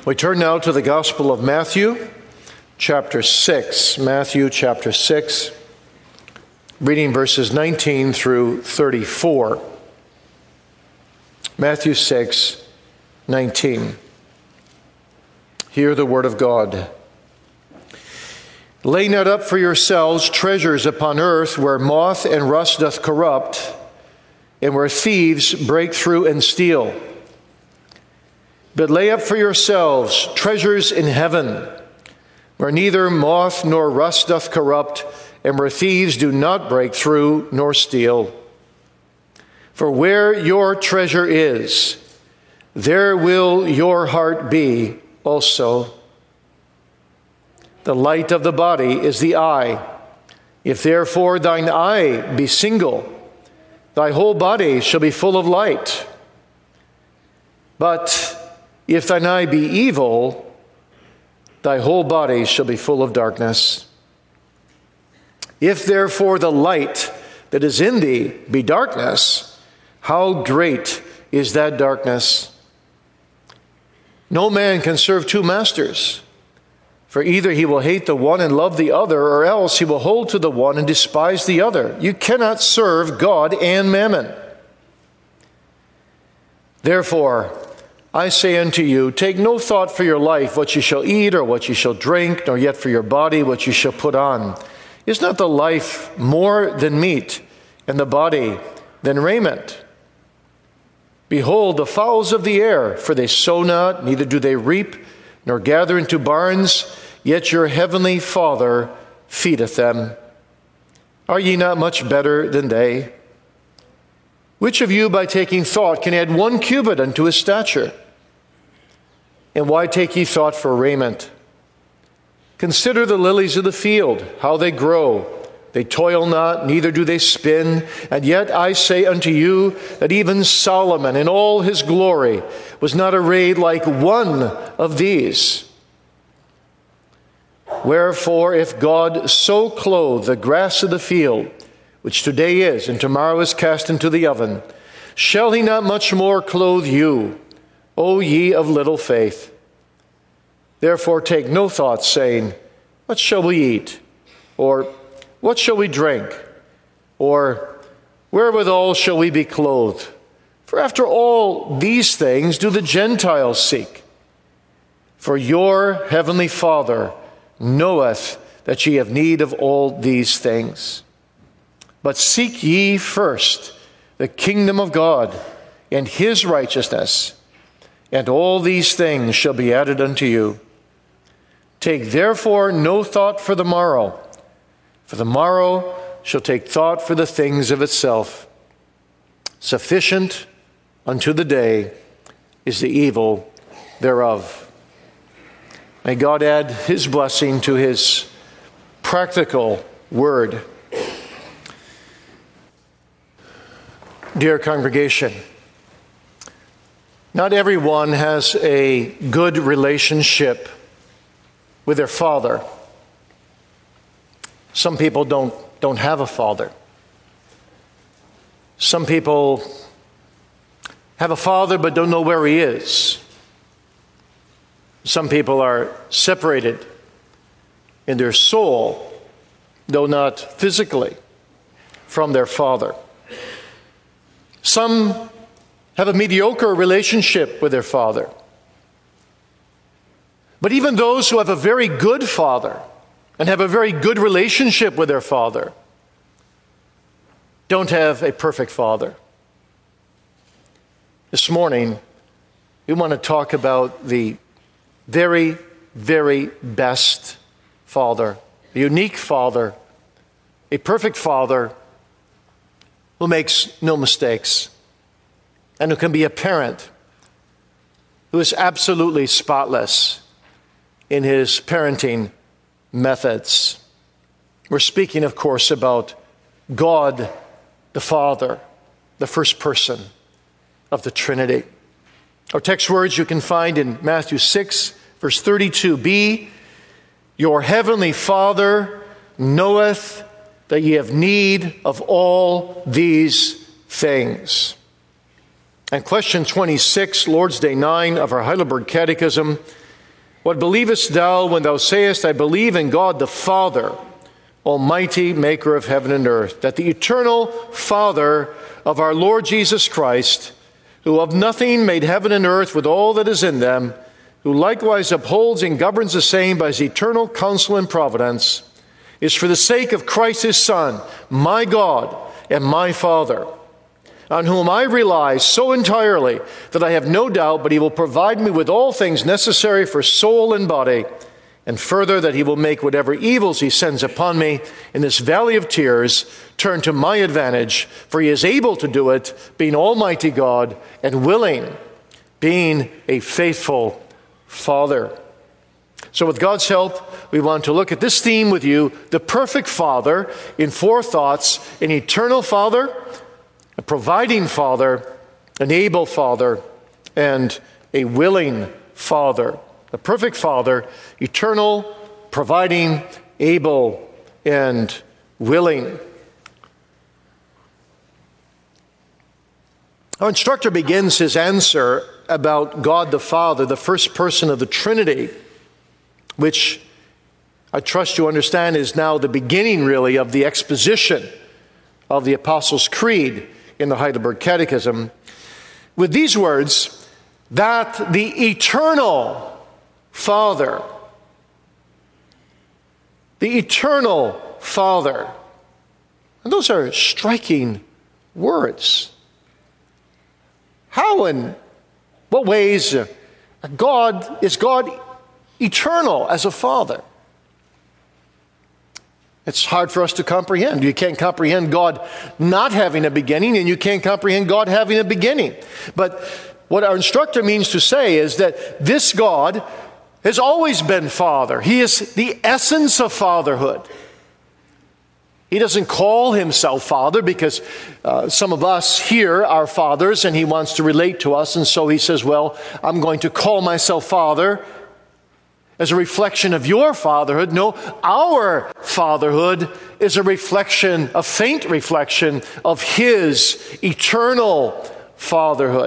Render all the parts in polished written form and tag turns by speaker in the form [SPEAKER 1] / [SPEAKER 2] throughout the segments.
[SPEAKER 1] We turn now to the Gospel of Matthew, chapter 6. Matthew, chapter 6, reading verses 19 through 34. Matthew 6, 19. Hear the word of God. Lay not up for yourselves treasures upon earth, where moth and rust doth corrupt, and where thieves break through and steal. But lay up for yourselves treasures in heaven, where neither moth nor rust doth corrupt, and where thieves do not break through nor steal. For where your treasure is, there will your heart be also. The light of the body is the eye. If therefore thine eye be single, thy whole body shall be full of light. But if thine eye be evil, thy whole body shall be full of darkness. If therefore the light that is in thee be darkness, how great is that darkness? No man can serve two masters, for either he will hate the one and love the other, or else he will hold to the one and despise the other. You cannot serve God and mammon. Therefore, I say unto you, take no thought for your life, what you shall eat or what you shall drink, nor yet for your body, what you shall put on. Is not the life more than meat, and the body than raiment? Behold the fowls of the air, for they sow not, neither do they reap, nor gather into barns, yet your heavenly Father feedeth them. Are ye not much better than they? Which of you, by taking thought, can add 1 cubit unto his stature? And why take ye thought for raiment? Consider the lilies of the field, how they grow. They toil not, neither do they spin. And yet I say unto you that even Solomon in all his glory was not arrayed like one of these. Wherefore, if God so clothe the grass of the field, which today is and tomorrow is cast into the oven, shall he not much more clothe you, O ye of little faith? Therefore take no thought, saying, what shall we eat? Or what shall we drink? Or wherewithal shall we be clothed? For after all these things do the Gentiles seek. For your heavenly Father knoweth that ye have need of all these things. But seek ye first the kingdom of God and his righteousness, and all these things shall be added unto you. Take therefore no thought for the morrow shall take thought for the things of itself. Sufficient unto the day is the evil thereof. May God add his blessing to his practical word. Dear congregation, not everyone has a good relationship with their father. Some people don't have a father. Some people have a father but don't know where he is. Some people are separated in their soul, though not physically, from their father. Some have a mediocre relationship with their father. But even those who have a very good father and have a very good relationship with their father don't have a perfect father. This morning, we want to talk about the very, very best father, the unique father, a perfect father who makes no mistakes and who can be a parent who is absolutely spotless in his parenting methods. We're speaking, of course, about God the Father, the first person of the Trinity. Our text words you can find in Matthew 6, verse 32. Be your heavenly Father knoweth that ye have need of all these things. And question 26, Lord's Day 9 of our Heidelberg Catechism, What believest thou when thou sayest, I believe in God the Father, Almighty, maker of heaven and earth, that the eternal Father of our Lord Jesus Christ, who of nothing made heaven and earth with all that is in them, who likewise upholds and governs the same by his eternal counsel and providence, is for the sake of Christ his Son, my God and my Father, on whom I rely so entirely that I have no doubt but he will provide me with all things necessary for soul and body, and further that he will make whatever evils he sends upon me in this valley of tears turn to my advantage, for he is able to do it, being Almighty God, and willing, being a faithful Father. So with God's help, we want to look at this theme with you, the perfect Father, in 4 thoughts: an eternal Father, a providing Father, an able Father, and a willing Father. The perfect Father, eternal, providing, able, and willing. Our instructor begins his answer about God the Father, the first person of the Trinity, which I trust you understand is now the beginning, really, of the exposition of the Apostles' Creed in the Heidelberg Catechism, with these words, that the eternal Father, the eternal Father, and those are striking words. How and what ways is God eternal as a Father? It's hard for us to comprehend. You can't comprehend God not having a beginning, and you can't comprehend God having a beginning. But what our instructor means to say is that this God has always been Father. He is the essence of fatherhood. He doesn't call himself Father because some of us here are fathers and he wants to relate to us. And so he says, well, I'm going to call myself Father as a reflection of your fatherhood. No, our fatherhood is a reflection, a faint reflection of his eternal fatherhood.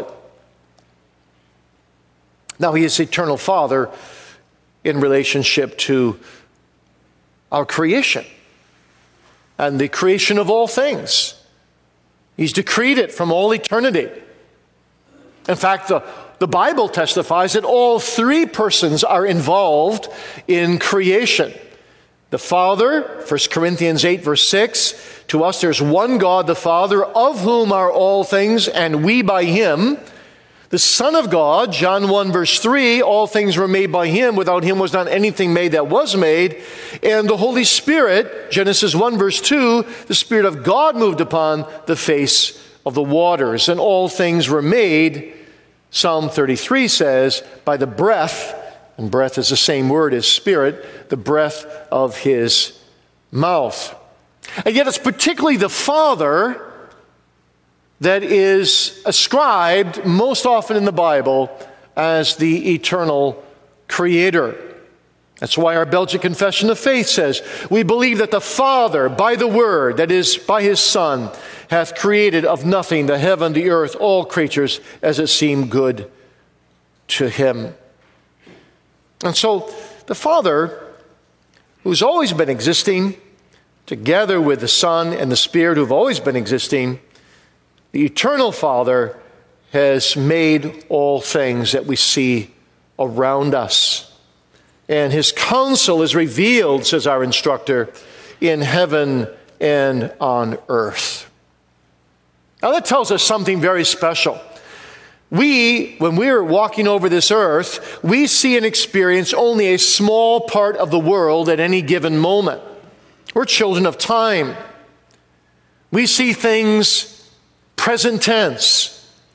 [SPEAKER 1] Now, he is eternal Father in relationship to our creation and the creation of all things. He's decreed it from all eternity. In fact, the Bible testifies that all 3 persons are involved in creation. The Father, 1 Corinthians 8, verse 6, to us there's one God, the Father, of whom are all things, and we by him. The Son of God, John 1, verse 3, all things were made by him. Without him was not anything made that was made. And the Holy Spirit, Genesis 1, verse 2, the Spirit of God moved upon the face of the waters. And all things were made, Psalm 33 says, by the breath, and breath is the same word as spirit, the breath of his mouth. And yet it's particularly the Father that is ascribed most often in the Bible as the eternal Creator. That's why our Belgian Confession of Faith says, we believe that the Father, by the Word, that is, by his Son, hath created of nothing the heaven, the earth, all creatures, as it seemed good to him. And so the Father, who's always been existing, together with the Son and the Spirit who've always been existing, the eternal Father has made all things that we see around us. And his counsel is revealed, says our instructor, in heaven and on earth. Now that tells us something very special. When we're walking over this earth, we see and experience only a small part of the world at any given moment. We're children of time. We see things present tense.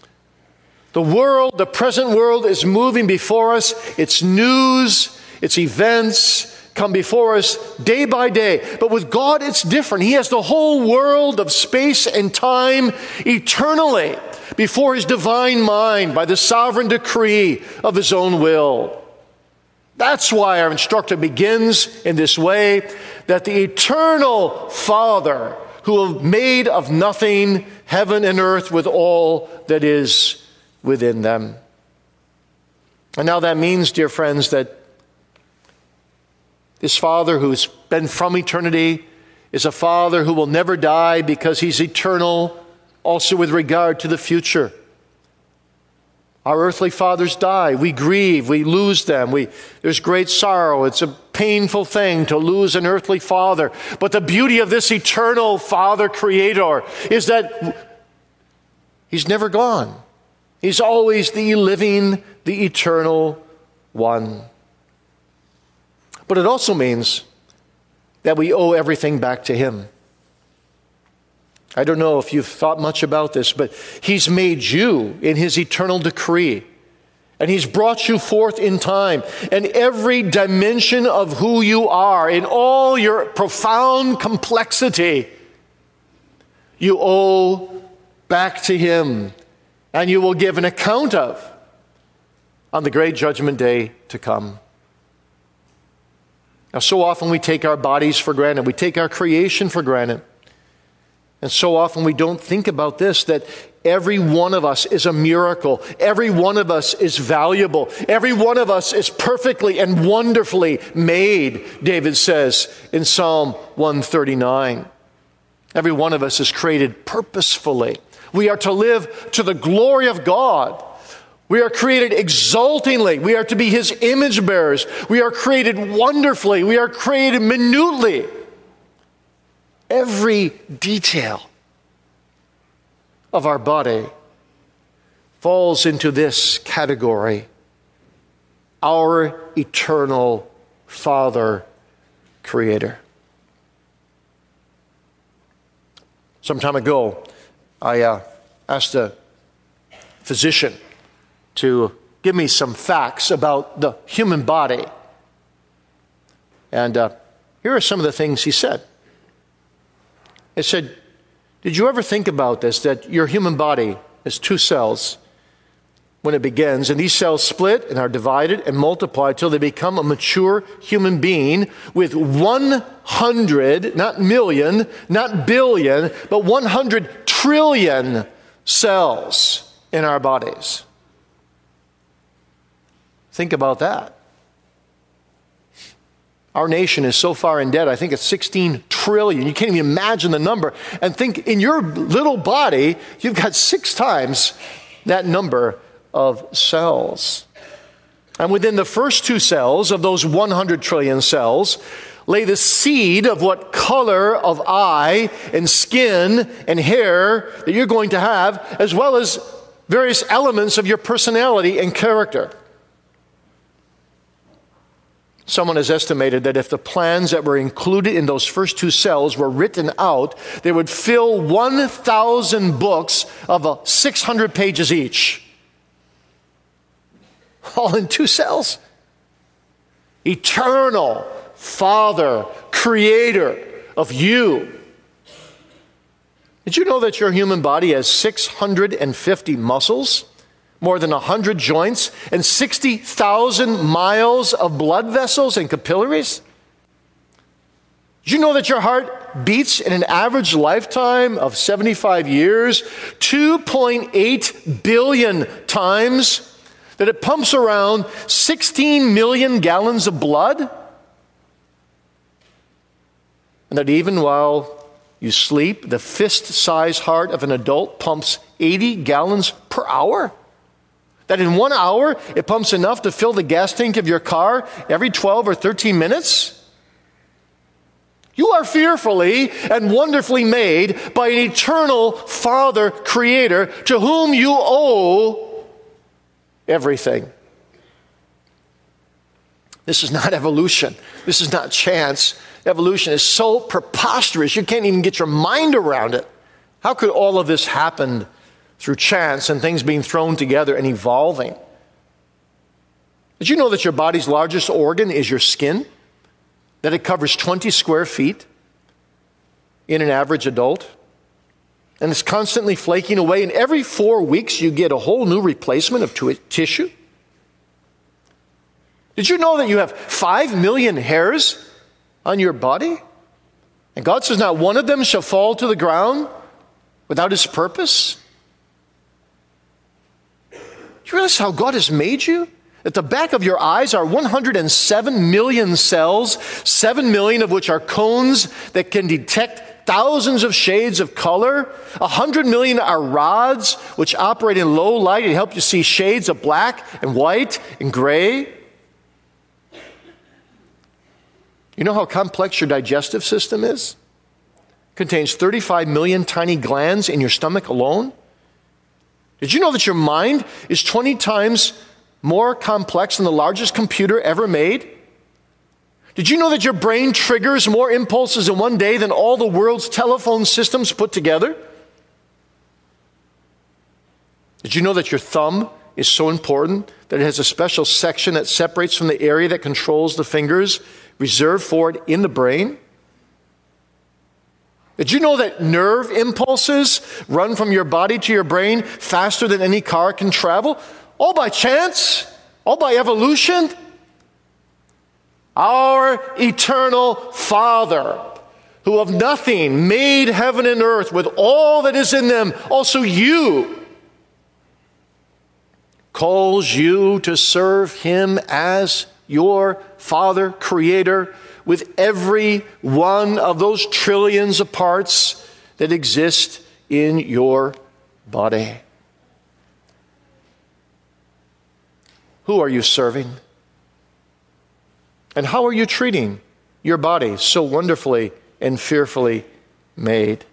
[SPEAKER 1] The present world is moving before us. Its news, its events come before us day by day. But with God, it's different. He has the whole world of space and time eternally before his divine mind by the sovereign decree of his own will. That's why our instructor begins in this way, that the eternal Father, who made of nothing heaven and earth with all that is within them. And now that means, dear friends, that This Father who's been from eternity is a Father who will never die because He's eternal, also with regard to the future. Our earthly fathers die. We grieve. We lose them. There's great sorrow. It's a painful thing to lose an earthly father. But the beauty of this eternal Father Creator is that He's never gone. He's always the living, the eternal one. But it also means that we owe everything back to Him. I don't know if you've thought much about this, but He's made you in His eternal decree. And He's brought you forth in time. And every dimension of who you are, in all your profound complexity, you owe back to Him. And you will give an account of on the great judgment day to come. Now, so often we take our bodies for granted. We take our creation for granted. And so often we don't think about this, that every one of us is a miracle. Every one of us is valuable. Every one of us is perfectly and wonderfully made, David says in Psalm 139. Every one of us is created purposefully. We are to live to the glory of God. We are created exultingly. We are to be His image bearers. We are created wonderfully. We are created minutely. Every detail of our body falls into this category. Our eternal Father Creator. Some time ago, I asked a physician to give me some facts about the human body. And here are some of the things he said. He said, did you ever think about this, that your human body is 2 cells when it begins, and these cells split and are divided and multiply till they become a mature human being with 100, not million, not billion, but 100 trillion cells in our bodies. Think about that. Our nation is so far in debt, I think it's 16 trillion. You can't even imagine the number. And think, in your little body, you've got 6 times that number of cells. And within the first 2 cells of those 100 trillion cells lay the seed of what color of eye and skin and hair that you're going to have, as well as various elements of your personality and character. Someone has estimated that if the plans that were included in those first 2 cells were written out, they would fill 1,000 books of 600 pages each. All in 2 cells. Eternal Father, Creator of you. Did you know that your human body has 650 muscles? More than 100 joints, and 60,000 miles of blood vessels and capillaries? Did you know that your heart beats in an average lifetime of 75 years 2.8 billion times? That it pumps around 16 million gallons of blood? And that even while you sleep, the fist-sized heart of an adult pumps 80 gallons per hour? That in 1 hour, it pumps enough to fill the gas tank of your car every 12 or 13 minutes? You are fearfully and wonderfully made by an eternal Father Creator to whom you owe everything. This is not evolution. This is not chance. Evolution is so preposterous, you can't even get your mind around it. How could all of this happen through chance and things being thrown together and evolving? Did you know that your body's largest organ is your skin? That it covers 20 square feet in an average adult? And it's constantly flaking away, and every 4 weeks you get a whole new replacement of tissue? Did you know that you have 5 million hairs on your body? And God says not one of them shall fall to the ground without His purpose? Do you realize how God has made you? At the back of your eyes are 107 million cells, 7 million of which are cones that can detect thousands of shades of color. 100 million are rods which operate in low light and help you see shades of black and white and gray. You know how complex your digestive system is? It contains 35 million tiny glands in your stomach alone. Did you know that your mind is 20 times more complex than the largest computer ever made? Did you know that your brain triggers more impulses in one day than all the world's telephone systems put together? Did you know that your thumb is so important that it has a special section that separates from the area that controls the fingers, reserved for it in the brain? Did you know that nerve impulses run from your body to your brain faster than any car can travel? All by chance? All by evolution? Our eternal Father, who of nothing made heaven and earth with all that is in them, also you, calls you to serve Him as your Father, Creator, with every one of those trillions of parts that exist in your body. Who are you serving? And how are you treating your body, so wonderfully and fearfully made?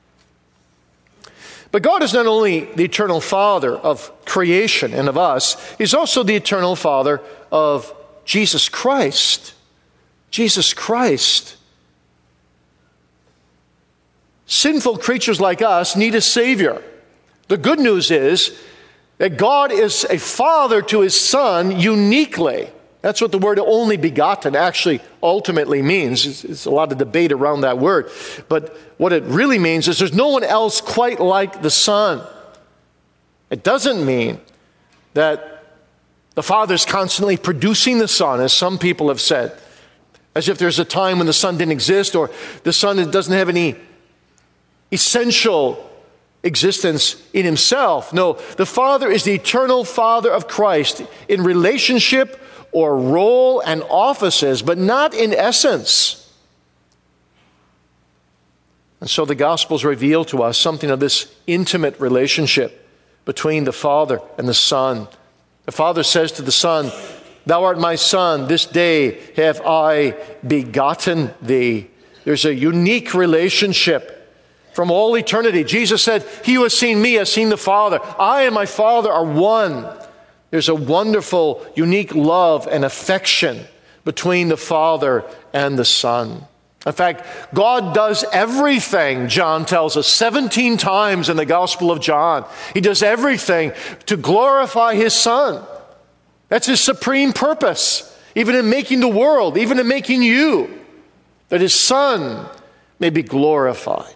[SPEAKER 1] But God is not only the eternal Father of creation and of us, He's also the eternal Father of Jesus Christ. Jesus Christ. Sinful creatures like us need a Savior. The good news is that God is a Father to His Son uniquely. That's what the word only begotten actually ultimately means. It's a lot of debate around that word. But what it really means is there's no one else quite like the Son. It doesn't mean that the Father's constantly producing the Son, as some people have said, as if there's a time when the Son didn't exist or the Son doesn't have any essential existence in Himself. No, the Father is the eternal Father of Christ in relationship or role and offices, but not in essence. And so the Gospels reveal to us something of this intimate relationship between the Father and the Son. The Father says to the Son, "Thou art my Son, this day have I begotten thee." There's a unique relationship from all eternity. Jesus said, "He who has seen me has seen the Father. I and my Father are one." There's a wonderful, unique love and affection between the Father and the Son. In fact, God does everything, John tells us 17 times in the Gospel of John. He does everything to glorify His Son. That's His supreme purpose, even in making the world, even in making you, that His Son may be glorified.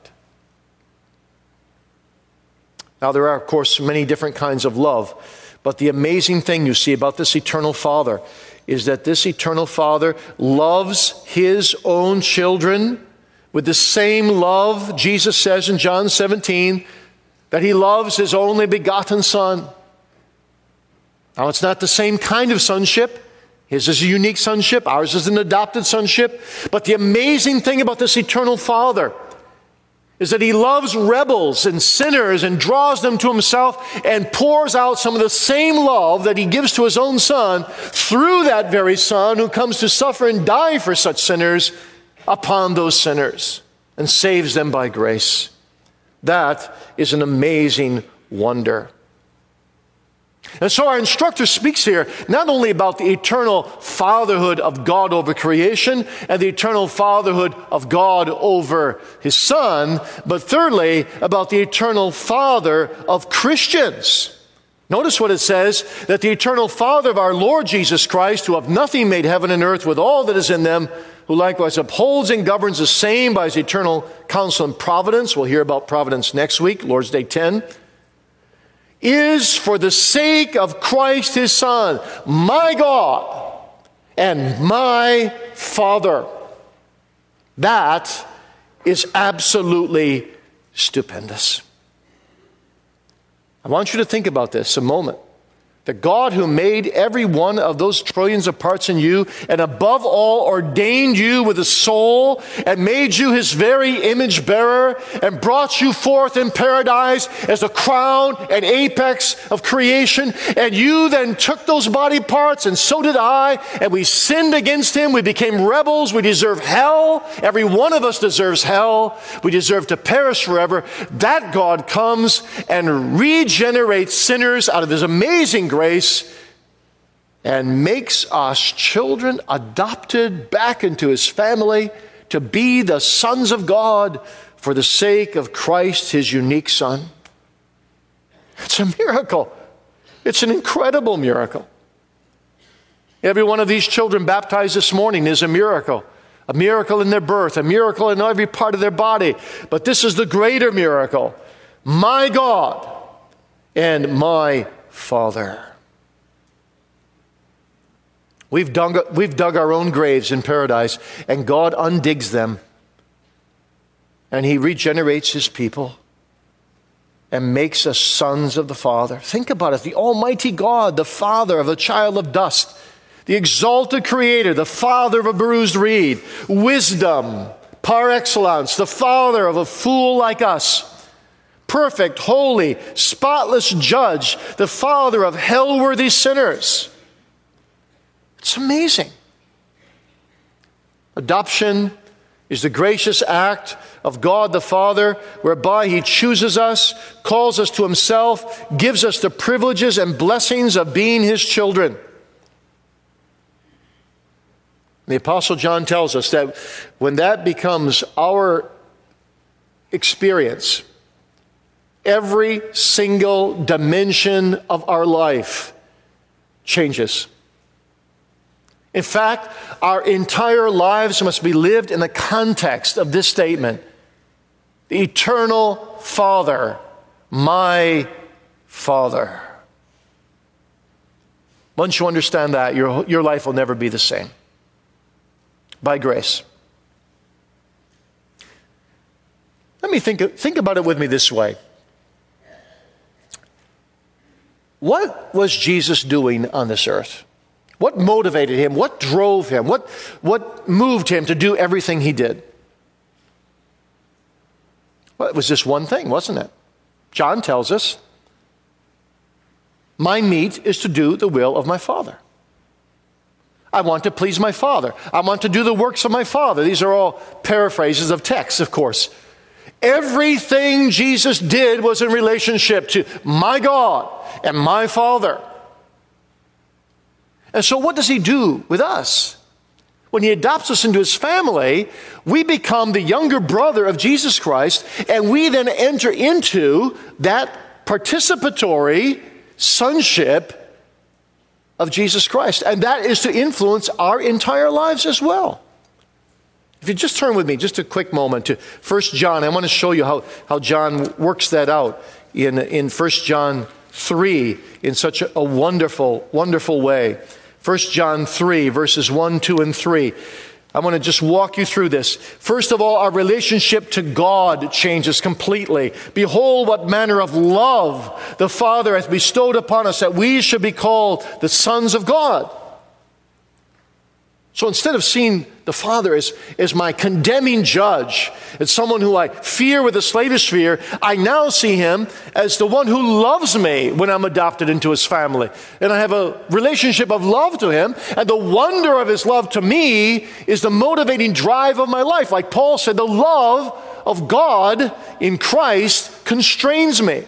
[SPEAKER 1] Now, there are, of course, many different kinds of love. But the amazing thing you see about this eternal Father is that this eternal Father loves His own children with the same love, Jesus says in John 17, that He loves His only begotten Son. Now, it's not the same kind of sonship. His is a unique sonship. Ours is an adopted sonship. But the amazing thing about this eternal Father is that He loves rebels and sinners and draws them to Himself and pours out some of the same love that He gives to His own Son through that very Son who comes to suffer and die for such sinners upon those sinners and saves them by grace. That is an amazing wonder. And so our instructor speaks here not only about the eternal fatherhood of God over creation and the eternal fatherhood of God over His Son, but thirdly, about the eternal Father of Christians. Notice what it says, that the eternal Father of our Lord Jesus Christ, who of nothing made heaven and earth with all that is in them, who likewise upholds and governs the same by His eternal counsel and providence. We'll hear about providence next week, Lord's Day 10. Is for the sake of Christ His Son, my God and my Father. That is absolutely stupendous. I want you to think about this a moment. The God who made every one of those trillions of parts in you, and above all ordained you with a soul, and made you his very image bearer, and brought you forth in paradise as the crown and apex of creation. And you then took those body parts, and so did I, and we sinned against him. We became rebels. We deserve hell. Every one of us deserves hell. We deserve to perish forever. That God comes and regenerates sinners out of his amazing grace and makes us children adopted back into his family to be the sons of God for the sake of Christ, his unique Son. It's a miracle. It's an incredible miracle. Every one of these children baptized this morning is a miracle in their birth, a miracle in every part of their body. But this is the greater miracle. My God and my Father. We've dug our own graves in paradise, and God undigs them. And he regenerates his people and makes us sons of the Father. Think about it. The Almighty God, the Father of a child of dust, the exalted Creator, the Father of a bruised reed, wisdom par excellence, the Father of a fool like us, perfect, holy, spotless judge, the Father of hell-worthy sinners. It's amazing. Adoption is the gracious act of God the Father, whereby he chooses us, calls us to himself, gives us the privileges and blessings of being his children. The Apostle John tells us that when that becomes our experience, every single dimension of our life changes. In fact, our entire lives must be lived in the context of this statement. The eternal Father, my Father. Once you understand that, your life will never be the same. By grace. Let me think about it with me this way. What was Jesus doing on this earth? What motivated him? What drove him? What moved him to do everything he did? Well, it was just one thing, wasn't it? John tells us, my meat is to do the will of my Father. I want to please my Father. I want to do the works of my Father. These are all paraphrases of texts, of course. Everything Jesus did was in relationship to my God and my Father. And so what does he do with us? When he adopts us into his family, we become the younger brother of Jesus Christ, and we then enter into that participatory sonship of Jesus Christ. And that is to influence our entire lives as well. If you just turn with me just a quick moment to 1 John, I want to show you how John works that out in 1 John 3 in such a wonderful, wonderful way. 1 John 3, verses 1, 2, and 3. I want to just walk you through this. First of all, our relationship to God changes completely. Behold, what manner of love the Father hath bestowed upon us, that we should be called the sons of God. So instead of seeing the Father as my condemning judge, as someone who I fear with a slavish fear, I now see him as the one who loves me when I'm adopted into his family. And I have a relationship of love to him, and the wonder of his love to me is the motivating drive of my life. Like Paul said, the love of God in Christ constrains me.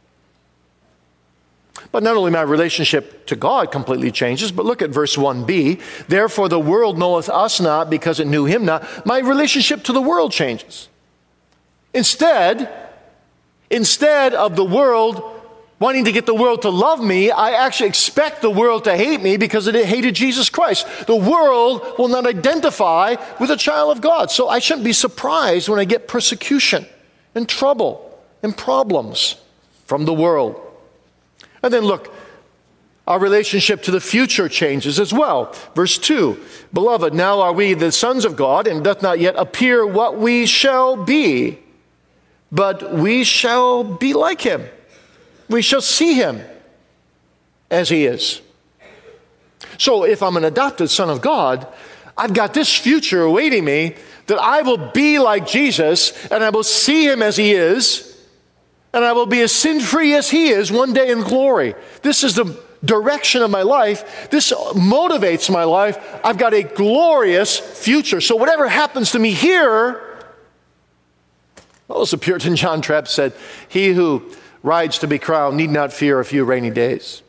[SPEAKER 1] But not only my relationship to God completely changes, but look at verse 1b. Therefore the world knoweth us not, because it knew him not. My relationship to the world changes. Instead of the world wanting to get the world to love me, I actually expect the world to hate me because it hated Jesus Christ. The world will not identify with a child of God. So I shouldn't be surprised when I get persecution and trouble and problems from the world. And then look, our relationship to the future changes as well. Verse 2, Beloved, now are we the sons of God, and doth not yet appear what we shall be. But we shall be like him. We shall see him, as he is. So if I'm an adopted son of God, I've got this future awaiting me, that I will be like Jesus, and I will see him as he is, and I will be as sin-free as he is one day in glory. This is the direction of my life. This motivates my life. I've got a glorious future. So whatever happens to me here, well, as the Puritan John Trapp said, he who rides to be crowned need not fear a few rainy days.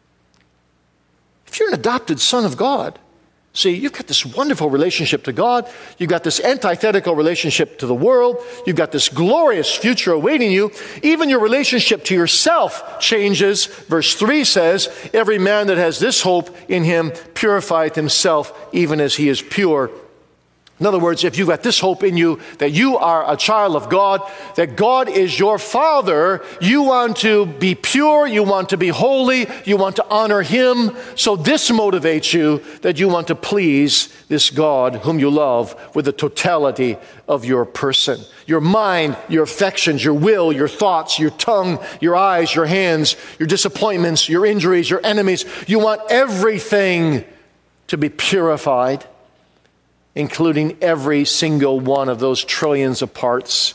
[SPEAKER 1] If you're an adopted son of God, see, you've got this wonderful relationship to God. You've got this antithetical relationship to the world. You've got this glorious future awaiting you. Even your relationship to yourself changes. Verse 3 says, every man that has this hope in him purifieth himself, even as he is pure. In other words, if you've got this hope in you, that you are a child of God, that God is your Father, you want to be pure, you want to be holy, you want to honor him. So this motivates you, that you want to please this God whom you love with the totality of your person. Your mind, your affections, your will, your thoughts, your tongue, your eyes, your hands, your disappointments, your injuries, your enemies. You want everything to be purified, including every single one of those trillions of parts,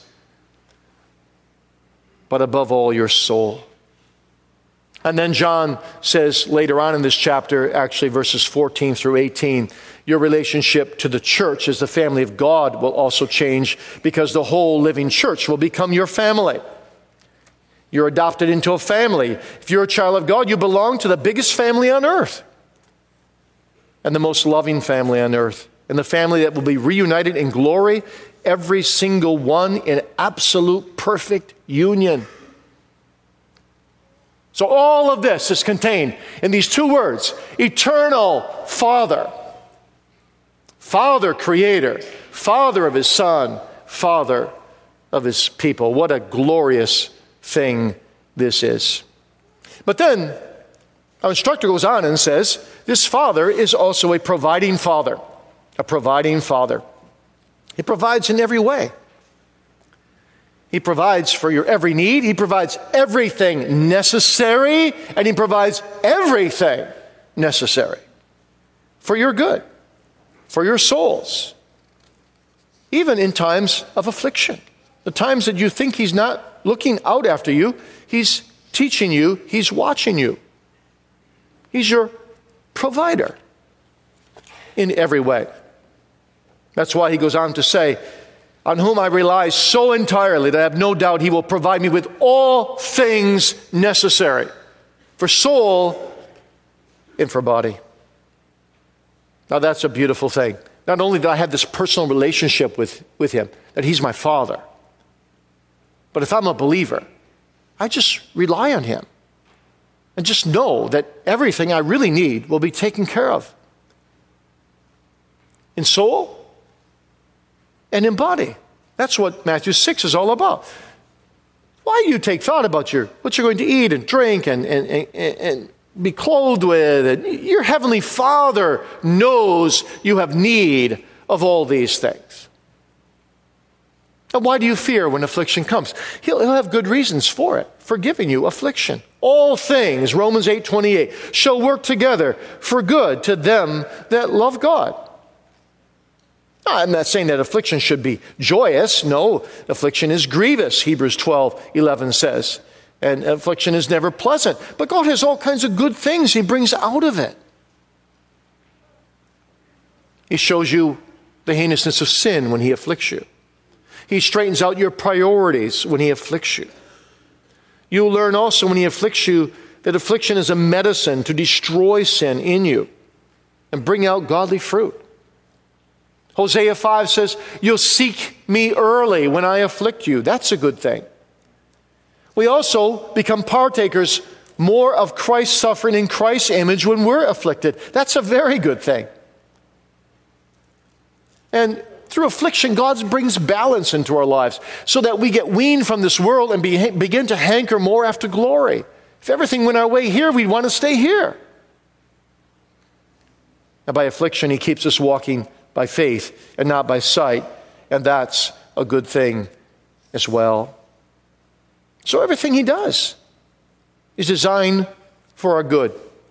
[SPEAKER 1] but above all, your soul. And then John says later on in this chapter, actually verses 14 through 18, your relationship to the church as the family of God will also change, because the whole living church will become your family. You're adopted into a family. If you're a child of God, you belong to the biggest family on earth and the most loving family on earth, and the family that will be reunited in glory, every single one in absolute perfect union. So all of this is contained in these two words: eternal Father. Father Creator, Father of his Son, Father of his people. What a glorious thing this is. But then our instructor goes on and says, this Father is also a providing Father. A providing Father. He provides in every way. He provides for your every need. He provides everything necessary, and he provides everything necessary for your good, for your souls, even in times of affliction. The times that you think he's not looking out after you, he's teaching you, he's watching you. He's your provider in every way. That's why he goes on to say, on whom I rely so entirely that I have no doubt he will provide me with all things necessary for soul and for body. Now that's a beautiful thing. Not only do I have this personal relationship with him, that he's my Father, but if I'm a believer, I just rely on him and just know that everything I really need will be taken care of in soul and in body. That's what Matthew 6 is all about. Why do you take thought about what you're going to eat and drink and be clothed with? And your heavenly Father knows you have need of all these things. And why do you fear when affliction comes? He'll have good reasons for it, for giving you affliction. All things, Romans 8:28, shall work together for good to them that love God. I'm not saying that affliction should be joyous. No, affliction is grievous, Hebrews 12:11 says. And affliction is never pleasant. But God has all kinds of good things he brings out of it. He shows you the heinousness of sin when he afflicts you. He straightens out your priorities when he afflicts you. You'll learn also when he afflicts you that affliction is a medicine to destroy sin in you and bring out godly fruit. Hosea 5 says, you'll seek me early when I afflict you. That's a good thing. We also become partakers more of Christ's suffering in Christ's image when we're afflicted. That's a very good thing. And through affliction, God brings balance into our lives so that we get weaned from this world and begin to hanker more after glory. If everything went our way here, we'd want to stay here. And by affliction, he keeps us walking by faith and not by sight. And that's a good thing as well. So everything he does is designed for our good.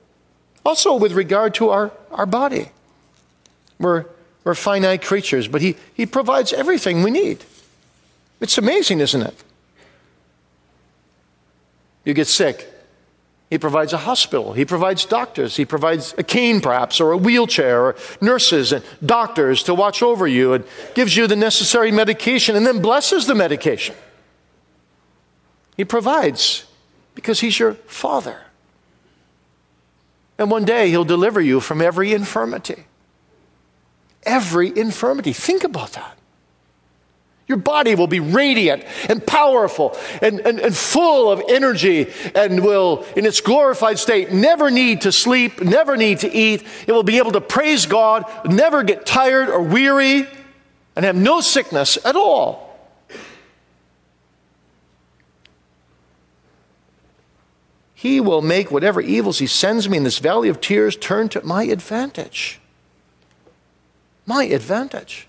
[SPEAKER 1] Also with regard to our body. We're finite creatures, but He provides everything we need. It's amazing, isn't it? You get sick. He provides a hospital. He provides doctors. He provides a cane perhaps, or a wheelchair, or nurses and doctors to watch over you, and gives you the necessary medication and then blesses the medication. He provides because He's your Father. And one day He'll deliver you from every infirmity. Every infirmity. Think about that. Your body will be radiant and powerful and full of energy, and will, in its glorified state, never need to sleep, never need to eat. It will be able to praise God, never get tired or weary, and have no sickness at all. He will make whatever evils He sends me in this valley of tears turn to my advantage. My advantage.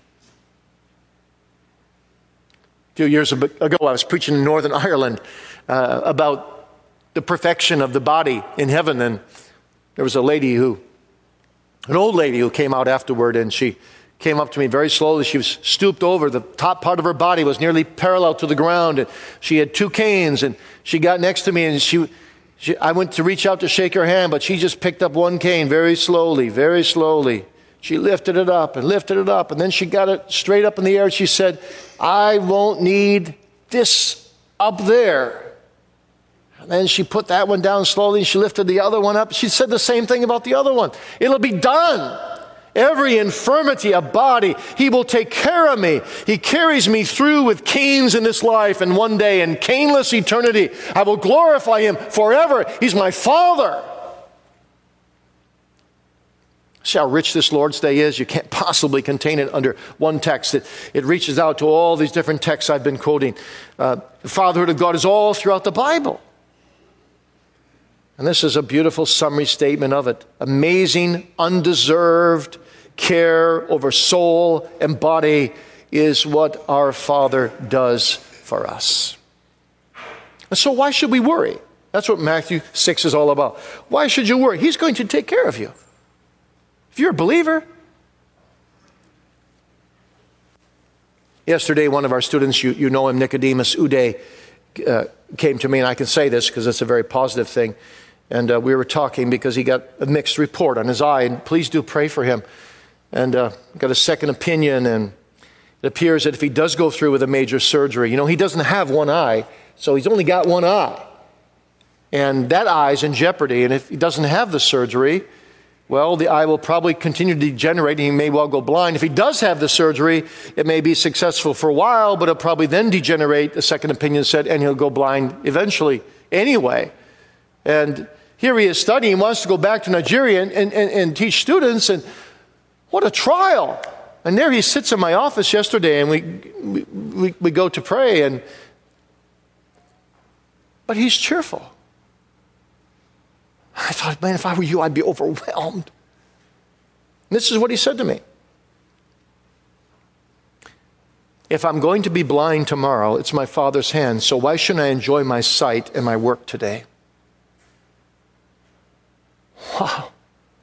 [SPEAKER 1] A few years ago, I was preaching in Northern Ireland about the perfection of the body in heaven, and there was an old lady who came out afterward, and she came up to me very slowly. She was stooped over. The top part of her body was nearly parallel to the ground, and she had 2 canes, and she got next to me, and I went to reach out to shake her hand, but she just picked up 1 cane very slowly, very slowly. She lifted it up, and then she got it straight up in the air, and she said, I won't need this up there. And then she put that one down slowly, and she lifted the other one up. She said the same thing about the other one. It'll be done. Every infirmity of body, He will take care of me. He carries me through with canes in this life, and one day in caneless eternity, I will glorify Him forever. He's my Father. See how rich this Lord's Day is? You can't possibly contain it under one text. It reaches out to all these different texts I've been quoting. The fatherhood of God is all throughout the Bible. And this is a beautiful summary statement of it. Amazing, undeserved care over soul and body is what our Father does for us. And so why should we worry? That's what Matthew 6 is all about. Why should you worry? He's going to take care of you. If you're a believer. Yesterday, one of our students, you know him, Nicodemus Uday, came to me, and I can say this because it's a very positive thing. And we were talking because he got a mixed report on his eye, and please do pray for him. And got a second opinion, and it appears that if he does go through with a major surgery, he doesn't have one eye, so he's only got one eye. And that eye is in jeopardy, and if he doesn't have the surgery, well, the eye will probably continue to degenerate, and he may well go blind. If he does have the surgery, it may be successful for a while, but it'll probably then degenerate, the second opinion said, and he'll go blind eventually anyway. And here he is studying, he wants to go back to Nigeria and teach students, and what a trial. And there he sits in my office yesterday, and we go to pray, but he's cheerful. I thought, man, if I were you, I'd be overwhelmed. And this is what he said to me. If I'm going to be blind tomorrow, it's my Father's hand, so why shouldn't I enjoy my sight and my work today? Wow.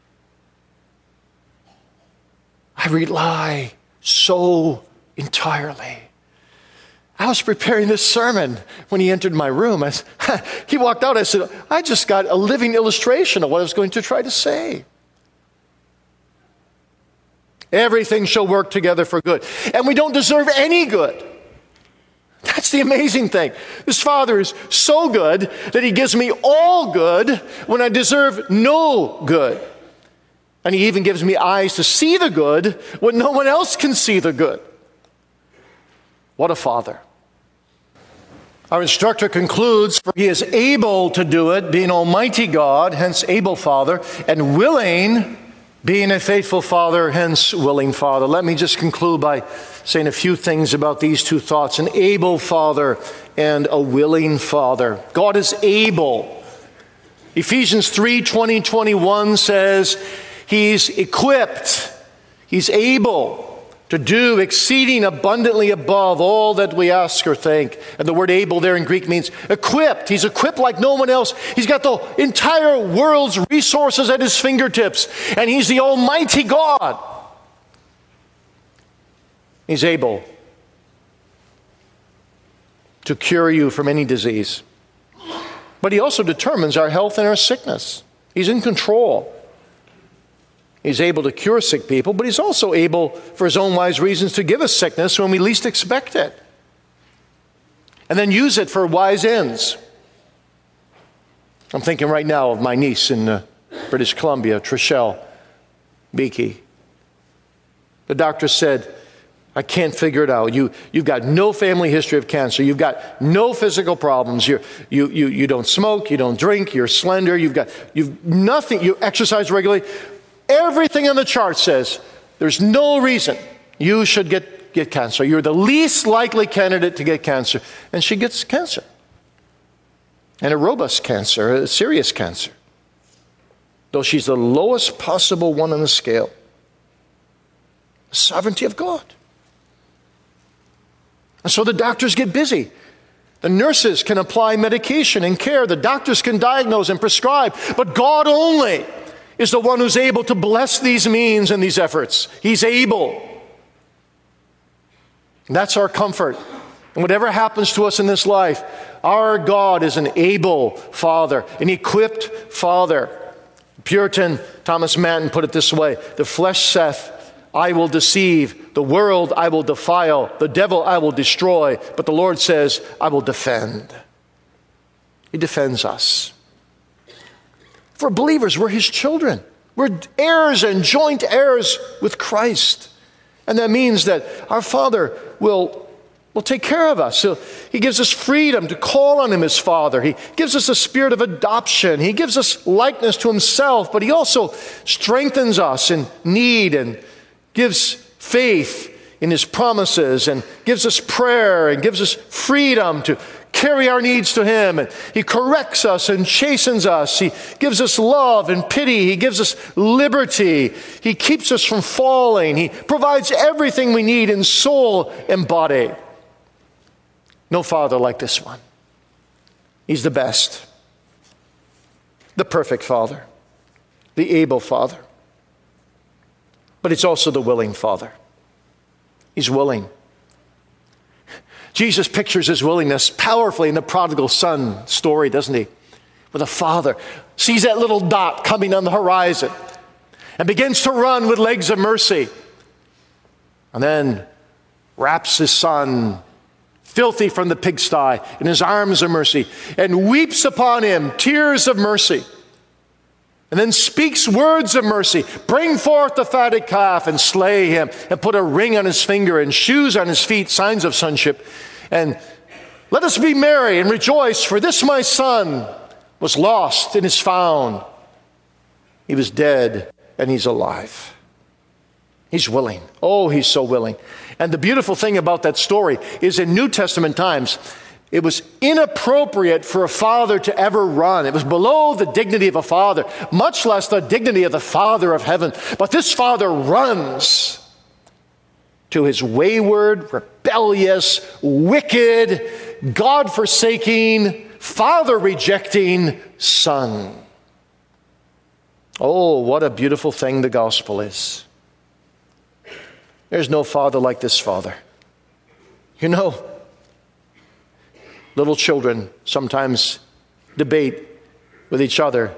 [SPEAKER 1] I rely so entirely. I was preparing this sermon when he entered my room. He walked out. I said, I just got a living illustration of what I was going to try to say. Everything shall work together for good. And we don't deserve any good. That's the amazing thing. This Father is so good that He gives me all good when I deserve no good. And He even gives me eyes to see the good when no one else can see the good. What a Father. Our instructor concludes, for He is able to do it, being Almighty God, hence able Father, and willing, being a faithful Father, hence willing Father. Let me just conclude by saying a few things about these two thoughts, an able Father and a willing Father. God is able. Ephesians 3:20-21 says He's equipped, He's able to do exceeding abundantly above all that we ask or think. And the word able there in Greek means equipped. He's equipped like no one else. He's got the entire world's resources at his fingertips. And he's the Almighty God. He's able to cure you from any disease. But he also determines our health and our sickness. He's in control. He's able to cure sick people, but he's also able, for his own wise reasons, to give us sickness when we least expect it. And then use it for wise ends. I'm thinking right now of my niece in British Columbia, Trishelle Beakey. The doctor said, I can't figure it out. You've got no family history of cancer. You've got no physical problems. You don't smoke. You don't drink. You're slender. You've nothing. You exercise regularly. Everything on the chart says there's no reason you should get cancer. You're the least likely candidate to get cancer. And she gets cancer. And a robust cancer, a serious cancer. Though she's the lowest possible one on the scale. The sovereignty of God. And so the doctors get busy. The nurses can apply medication and care. The doctors can diagnose and prescribe. But God only is the one who's able to bless these means and these efforts. He's able. And that's our comfort. And whatever happens to us in this life, our God is an able Father, an equipped Father. Puritan Thomas Manton put it this way: the flesh saith, I will deceive, the world I will defile, the devil I will destroy, but the Lord says, I will defend. He defends us. For believers, we're His children. We're heirs and joint heirs with Christ. And that means that our Father will take care of us. So He gives us freedom to call on Him as Father. He gives us a spirit of adoption. He gives us likeness to Himself, but He also strengthens us in need and gives faith in His promises and gives us prayer and gives us freedom to carry our needs to Him. And He corrects us and chastens us. He gives us love and pity. He gives us liberty. He keeps us from falling. He provides everything we need in soul and body. No Father like this one. He's the best. The perfect Father. The able Father. But it's also the willing Father. He's willing. Jesus pictures His willingness powerfully in the prodigal son story, doesn't He? Where the father sees that little dot coming on the horizon and begins to run with legs of mercy. And then wraps his son, filthy from the pigsty, in His arms of mercy and weeps upon him tears of mercy. And then speaks words of mercy. Bring forth the fatted calf and slay him, and put a ring on his finger and shoes on his feet, signs of sonship. And let us be merry and rejoice, for this my son was lost and is found. He was dead and he's alive. He's willing. Oh, He's so willing. And the beautiful thing about that story is in New Testament times, it was inappropriate for a father to ever run. It was below the dignity of a father, much less the dignity of the Father of heaven. But this father runs to his wayward, rebellious, wicked, God-forsaking, father-rejecting son. Oh, what a beautiful thing the gospel is. There's no father like this Father. You know, little children sometimes debate with each other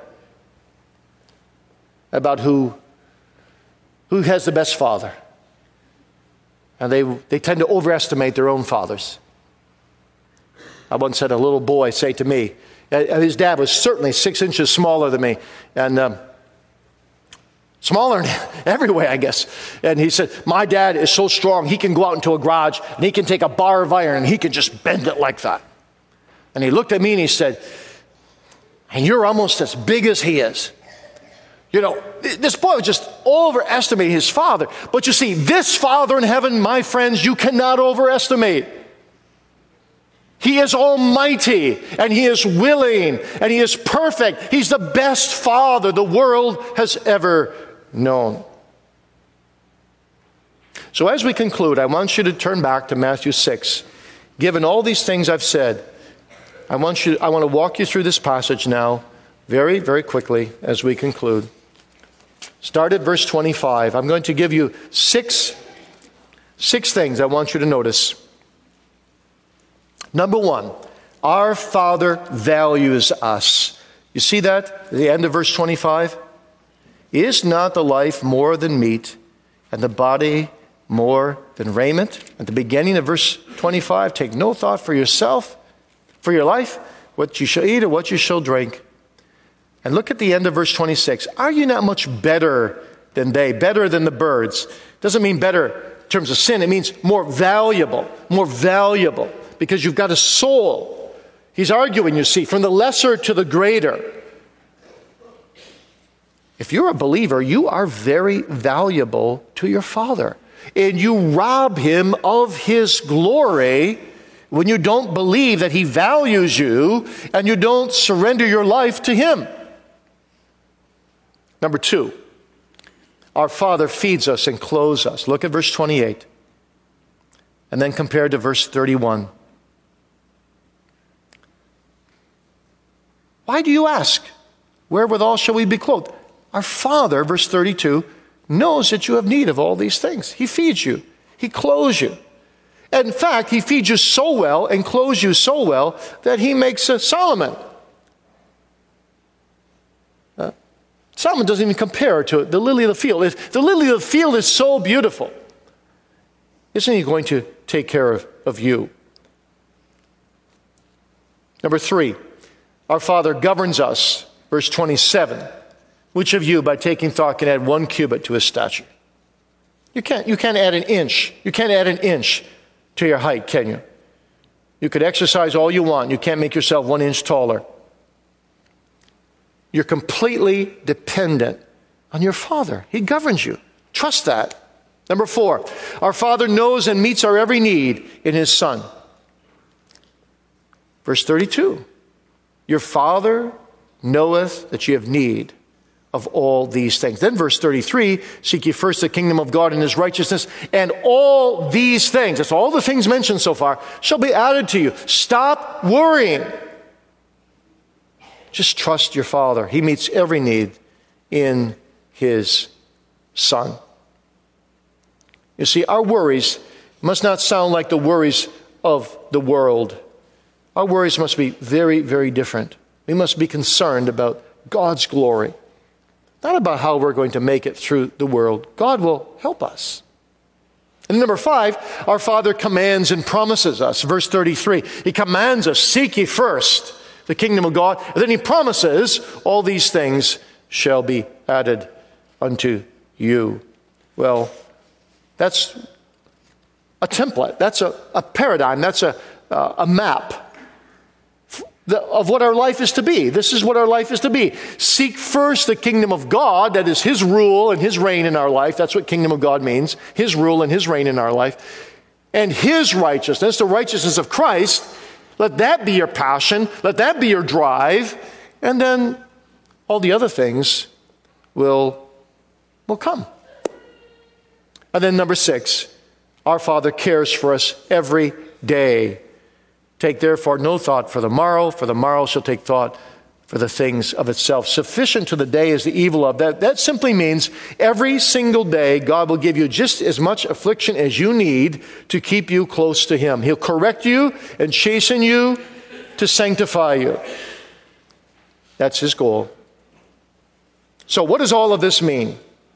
[SPEAKER 1] about who has the best father. And they tend to overestimate their own fathers. I once had a little boy say to me, his dad was certainly 6 inches smaller than me, and smaller in every way, I guess. And he said, my dad is so strong, he can go out into a garage and he can take a bar of iron and he can just bend it like that. And he looked at me and he said, and you're almost as big as he is. You know, this boy was just overestimating his father. But you see, this Father in heaven, my friends, you cannot overestimate. He is almighty, and He is willing, and He is perfect. He's the best Father the world has ever known. So as we conclude, I want you to turn back to Matthew 6. Given all these things I've said, I want to walk you through this passage now very, very quickly as we conclude. Start at verse 25. I'm going to give you six things I want you to notice. Number one, our Father values us. You see that at the end of verse 25? Is not the life more than meat, and the body more than raiment? At the beginning of verse 25, take no thought for yourself, for your life, what you shall eat or what you shall drink. And look at the end of verse 26. Are you not much better than they, better than the birds? Doesn't mean better in terms of sin. It means more valuable, because you've got a soul. He's arguing, you see, from the lesser to the greater. If you're a believer, you are very valuable to your Father. And you rob him of his glory when you don't believe that he values you and you don't surrender your life to him. Number two, our Father feeds us and clothes us. Look at verse 28. And then compare to verse 31. Why do you ask? Wherewithal shall we be clothed? Our Father, verse 32, knows that you have need of all these things. He feeds you. He clothes you. And in fact, he feeds you so well and clothes you so well that he makes a Solomon. Solomon doesn't even compare to the lily of the field. The lily of the field is so beautiful. Isn't he going to take care of you? Number three, our Father governs us. Verse 27. Which of you, by taking thought, can add 1 cubit to his stature? You can't add an inch. You can't add an inch to your height, can you? You could exercise all you want. You can't make yourself 1 inch taller. You're completely dependent on your Father. He governs you. Trust that. Number four, our Father knows and meets our every need in his Son. Verse 32, your Father knoweth that ye have need of all these things. Then verse 33, seek ye first the kingdom of God and his righteousness, and all these things, that's all the things mentioned so far, shall be added to you. Stop worrying. Just trust your Father. He meets every need in his Son. You see, our worries must not sound like the worries of the world. Our worries must be very, very different. We must be concerned about God's glory, not about how we're going to make it through the world. God will help us. And number five, our Father commands and promises us. Verse 33, he commands us, seek ye first the kingdom of God. And then he promises, all these things shall be added unto you. Well, that's a template. That's a paradigm. That's a map of what our life is to be. This is what our life is to be. Seek first the kingdom of God, that is his rule and his reign in our life. That's what kingdom of God means. His rule and his reign in our life. And his righteousness, the righteousness of Christ, let that be your passion. Let that be your drive. And then all the other things will come. And then number six, our Father cares for us every day. Take therefore no thought for the morrow shall take thought for the things of itself. Sufficient to the day is the evil of that. That simply means every single day God will give you just as much affliction as you need to keep you close to him. He'll correct you and chasten you to sanctify you. That's his goal. So what does all of this mean?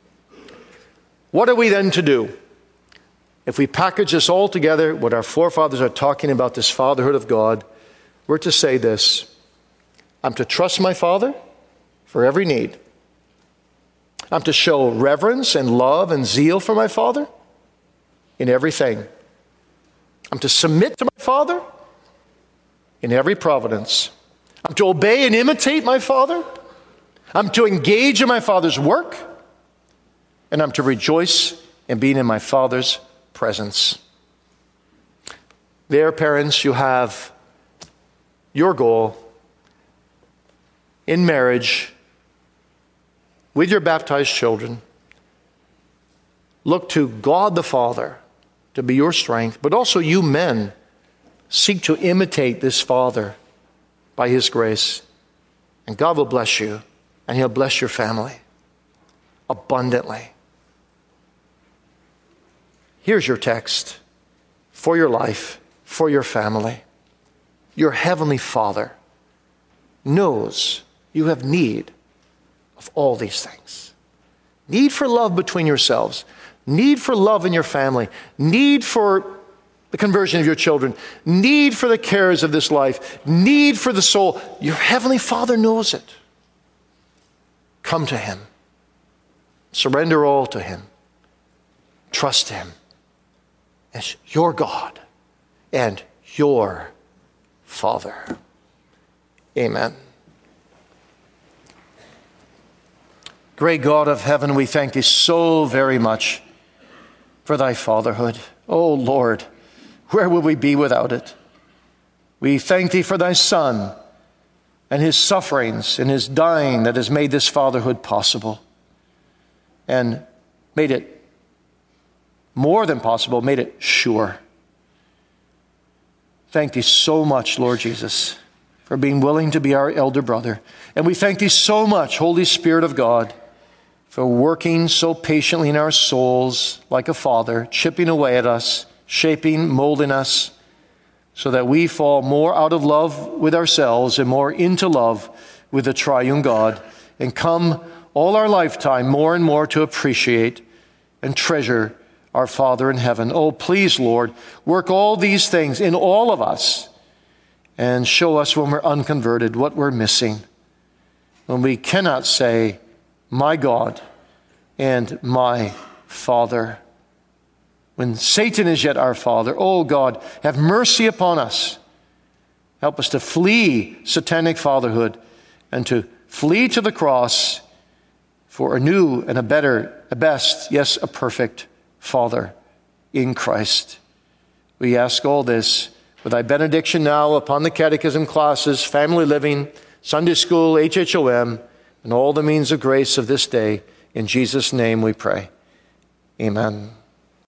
[SPEAKER 1] What are we then to do? If we package this all together, what our forefathers are talking about, this fatherhood of God, we're to say this: I'm to trust my Father for every need. I'm to show reverence and love and zeal for my Father in everything. I'm to submit to my Father in every providence. I'm to obey and imitate my Father. I'm to engage in my Father's work. And I'm to rejoice in being in my Father's presence. There, parents, you have your goal in marriage with your baptized children. look to God the Father to be your strength, but also you men seek to imitate this Father by his grace. And God will bless you, and he'll bless your family abundantly. Here's your text for your life, for your family. Your heavenly Father knows you have need of all these things. Need for love between yourselves. Need for love in your family. Need for the conversion of your children. Need for the cares of this life. Need for the soul. Your heavenly Father knows it. Come to him. Surrender all to him. Trust him as your God and your Father. Amen. Great God of heaven, we thank thee so very much for thy fatherhood. Oh Lord, where would we be without it? We thank thee for thy Son and his sufferings and his dying that has made this fatherhood possible and made it more than possible, made it sure. Thank thee so much, Lord Jesus, for being willing to be our elder brother. And we thank thee so much, Holy Spirit of God, for working so patiently in our souls like a father, chipping away at us, shaping, molding us, so that we fall more out of love with ourselves and more into love with the triune God, and come all our lifetime more and more to appreciate and treasure our Father in heaven. Oh, please, Lord, work all these things in all of us and show us when we're unconverted what we're missing, when we cannot say, my God and my Father. When Satan is yet our father, oh God, have mercy upon us. Help us to flee satanic fatherhood and to flee to the cross for a new and a better, a best, yes, a perfect Father in Christ. We ask all this with thy benediction now upon the catechism classes, family living, Sunday school, HHOM, and all the means of grace of this day. In Jesus' name we pray. Amen.